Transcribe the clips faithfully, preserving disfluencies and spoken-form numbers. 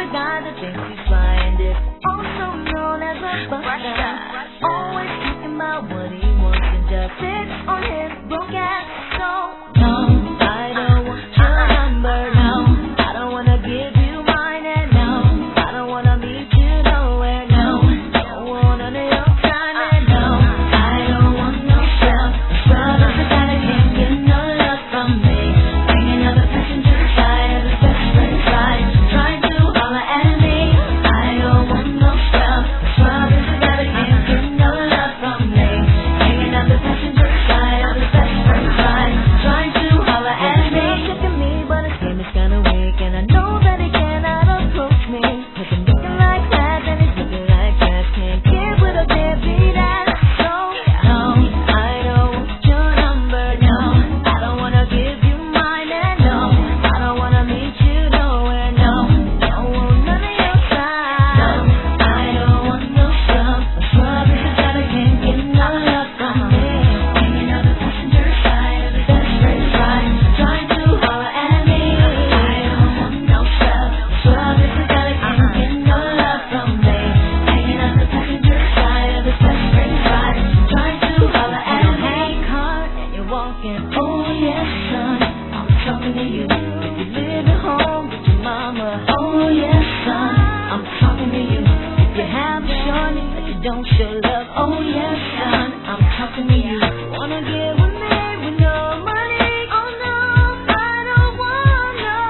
guy that thinks he's flying this, also known as a buster. Always thinking about what he wants and just sits on his broke ass. So, no, I don't want your number, no. I don't wanna give you mine, and no, I don't wanna meet you nowhere, no. Don't want none of your time, and no, I don't want no love. Love is the guy that can't get no love from me. Bringing up the passenger side of his best friend's ride, trying to holler at me. I don't want no love. Love is the guy that can't get no love from me. Bringing up the passenger side of his best friend's ride, trying to holler at me. Look at me, but his game is kinda weak, and I know that he cannot approach me. Cause I'm looking like that, and he's looking like that. Can't get with a deadbeat ass. So, no, I don't want your number, no. I don't wanna give you mine, and no, I don't wanna meet you nowhere, no. Don't want none of your time. No, I don't want no love. Love is the guy that can't get no love from me. Hanging on the passenger side of his best friend's ride, trying to holler at me. I don't want no love. Love is the guy that can't get no love from me. Hanging on the passenger side of his best friend's ride, trying to holler at me. Hey, car, and you're walking. Oh yes, son, I'm talking to you. If you live at home with your mama. Oh yes, son, I'm talking to you. If you have a shorty but you don't show love. Oh yes, son, I'm talking to you. Wanna get with me with no money? Oh no, I don't want no.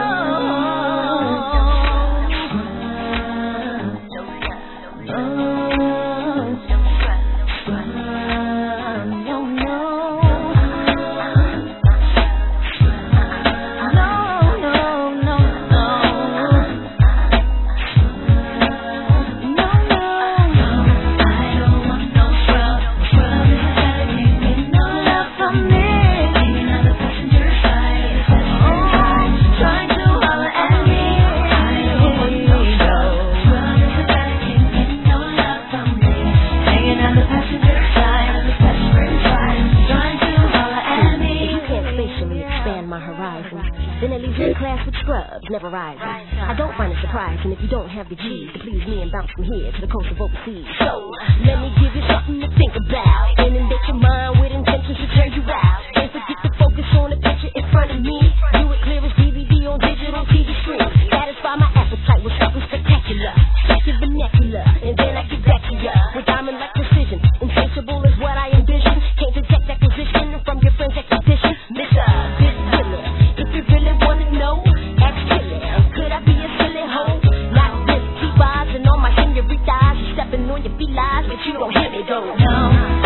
Then at least in class with scrubs, never rising. I don't find it surprising if you don't have the G's to please me and bounce from here to the coast of overseas. So, let me give you something to think about. Inundate your mind with intentions to turn you out. Don't forget to focus on the picture in front of me. Do it clear as D V D on digital T V screen. Satisfy my appetite with something spectacular. Check your vernacular, and then I get back to ya with diamond-like precision. Insatiable is what I envision. Can't detect acquisition from your friend's expedition. Mister Big Willie, if you really wanna know, ask Tilly. Could I be a silly hoe? Not this, T-Boz and all my senoritas. You stepping on your felines, but you don't hear me though. No.